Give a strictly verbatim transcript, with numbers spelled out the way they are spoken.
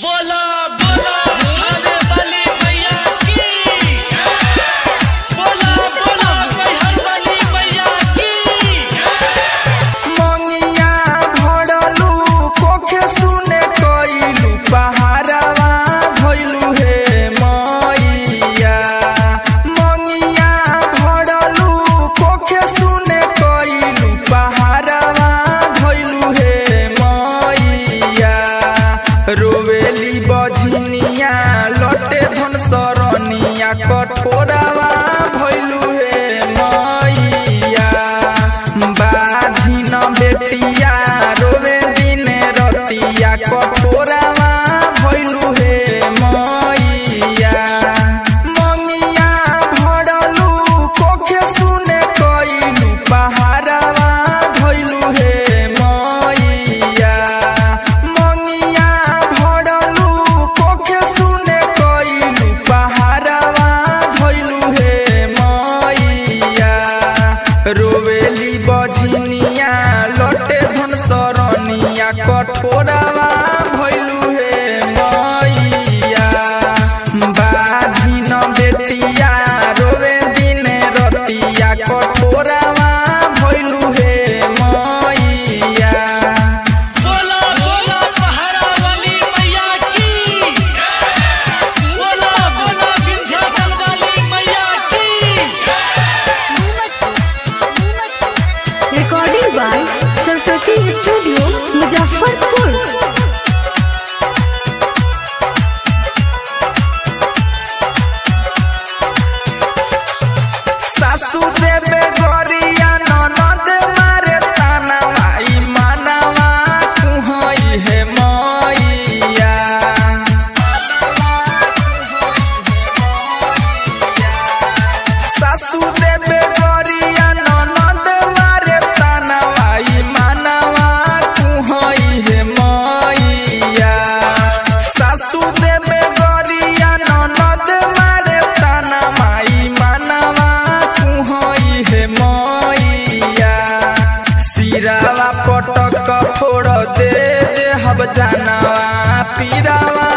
बोला बोला खाने वाली मैया की बोला बोला मैहर वाली मैया की मंगिया भरलू कोखे सुने कइलू पहाड़वा धइलू हे मैया मंगिया भरलू कोखे सुने कइलू पहाड़वा धइलू हे मैया रोवेली बझनिया लटे धन सरनिया कठोरावा भइलू हे मैया बाझिन बेटिया रोवे दिने रतिया कठोरावा भइलू हे मैया मंगिया भरलू कोखे सुने कइलू पहाड़वा धइलू हे मैया मंगिया भरलू कोखे सुने कइलू पहाड़वा धइलू हे मैया रोवेली बझनिया लटे धन सरनिया कठोरावा भइलू हे मैया बाझिन बेटिया रोवे दिने रतिया कठोरावा भइलू हे मैया बोला बोला पहाड़ा वाली मैया की बोला बोला विंध्याचल वाली मैया की Recording by Saraswati Studio, Muzaffarpur. सासू देवे गरिया ननद मारे ताना माई मानवा कुहई हे मैया सासू देवे गरिया ननद मारे ताना माई मानवा कुहई हे मैया सासू देवे गरिया ननद मारे ताना माई मानवा कुहई हे मैया सिरावा पटक फोड़ दे दे हब जानवा पीरावा